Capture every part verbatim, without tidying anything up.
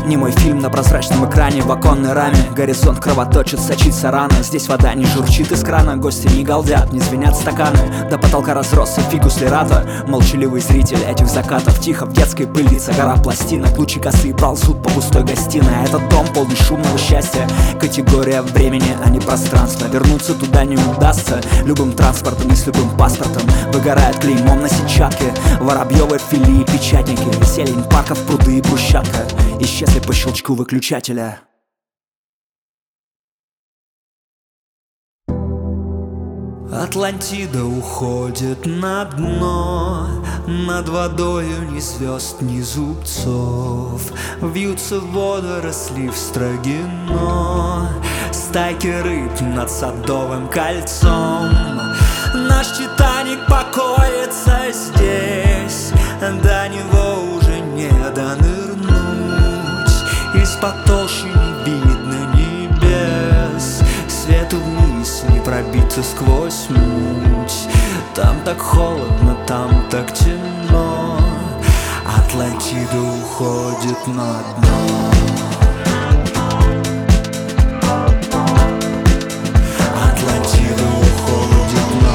Не мой фильм на прозрачном экране, в оконной раме горизонт кровоточит, сочится рана. Здесь вода не журчит из крана, гости не галдят, не звенят стаканы. До потолка разросся фикус лирата, молчаливый зритель этих закатов. Тихо в детской пылится гора пластинок, лучи косые ползут по пустой гостиной. А этот дом полный шумного счастья, категория времени, а не пространства. Вернуться туда не удастся любым транспортом и с любым паспортом. Выгорает клеймом на сетчатке воробьевой филии печатники. Зелень парков, пруды и брусчатка исчезли по щелчку выключателя. Атлантида уходит на дно, над водою ни звезд, ни зубцов. Вьются водоросли в Строгино, стайки рыб над Садовым кольцом. Наш Титаник покоится здесь, до него уже не донырнуть. Из-под толщи не видно небес, свету вниз не пробиться сквозь муть. Там так холодно, там так темно, Атлантида уходит на дно. Атлантида уходит на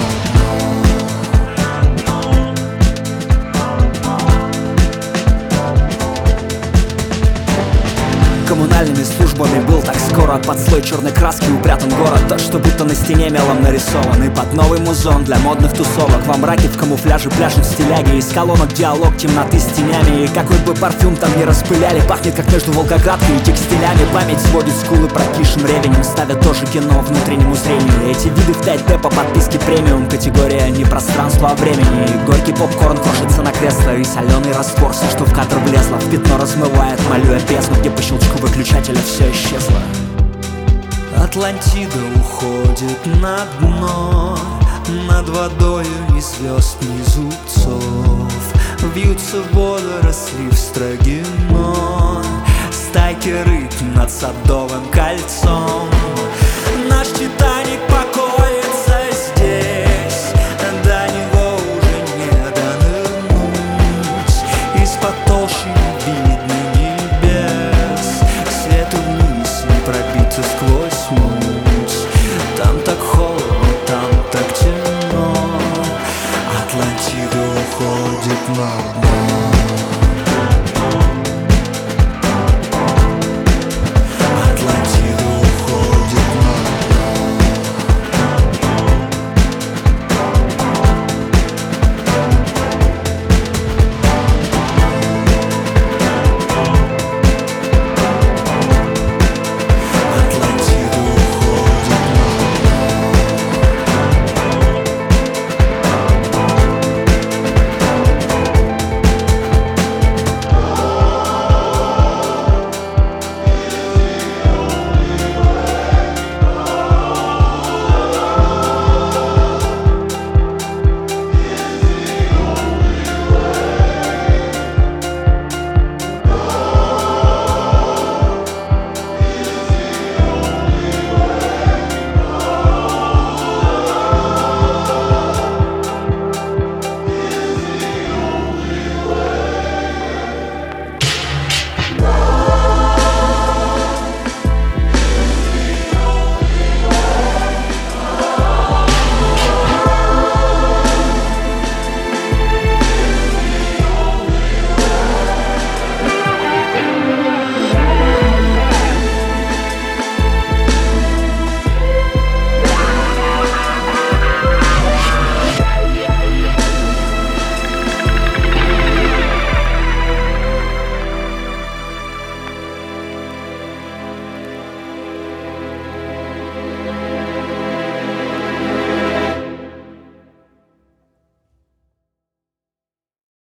дно. Коммунальными службами был так скоро под слой черной краски упрятан город. То, что будто на стене мелом нарисован, и под новый музон для модных тусовок. Во мраке в камуфляже пляшут стиляги, из колонок диалог темноты с тенями. И какой бы парфюм там не распыляли, пахнет как между Волгоградкой и текстилями. Память сводит скулы прокишем ревенем, ставят тоже кино внутреннему зрению. Эти виды в пять дэ по подписке премиум, категория не пространство, а времени. И горький попкорн крошится на кресло, и соленый раствор, все, что в кадр влезло, в пятно размывает, молю я бездну, где по щелчку выключателя все исчезло. Атлантида уходит на дно, над водою ни звезд, ни зубцов. Вьются водоросли в Строгино, стайки рыб над Садовым кольцом. Наш Титаник